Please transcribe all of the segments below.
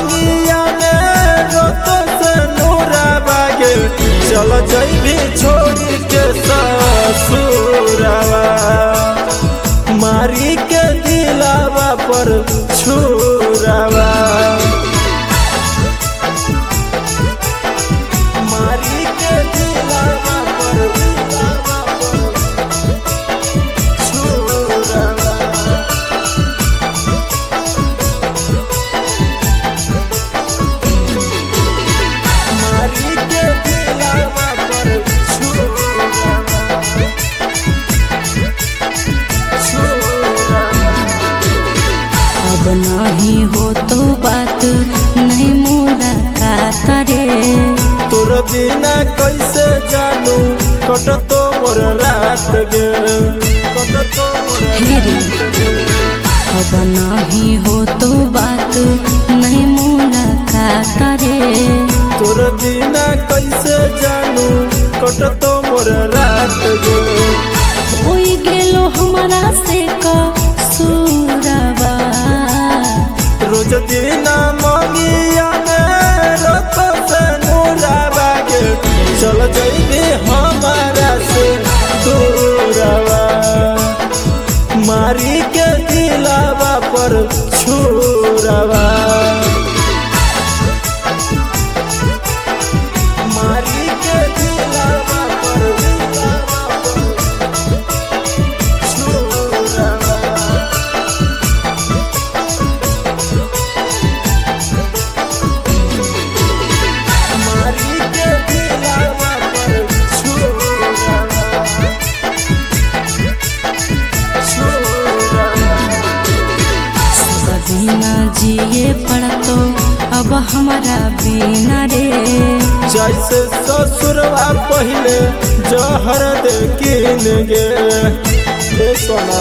मंगिया में रोत से नूरा बागे चल जइबी छोड़ी के ससुरवा मारी के दिलावा पर छुरावा मारी के दिलावा पर छुरावा मारी के दिलावा पर अब नहीं हो तो बात नहीं मुलाकात रे तोर बिना कैसे जानू कटतो मोर रात गे कटतो मोर रात गे अब नहीं हो तो बात नहीं मुलाकात रे तोर बिना कैसे जानू कटतो मोर रात गे होई गेलो हमारा से कसूरवा रोज दिना मंगिया में रोत से नूरा बागे चल जइबी हमारा से दूरवा मारी के दिलावा पर छुरावा मारी के दिलावा पर छुरावा मारी के दिलावा पर छुरावा बिना जिए पड़तो अब हमारा बिना रे जैसे ससुरवा पहले जहर दे किन गे हे सोना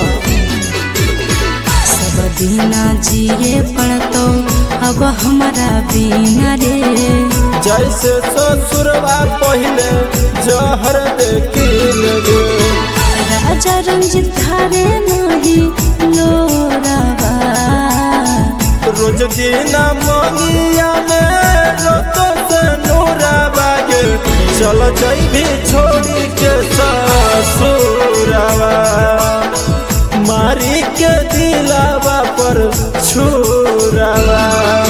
सब बिना जिए पड़तो अब हमारा बिना रे जैसे ससुरवा पहले जहर दे किन गे राजा रंजित धारे नहीं लोरावा रोज दिना मंगिया में रोत से नूरा बागे चल जइबी छोड़ी के ससुरवा मारी के दिलावा पर छुरावा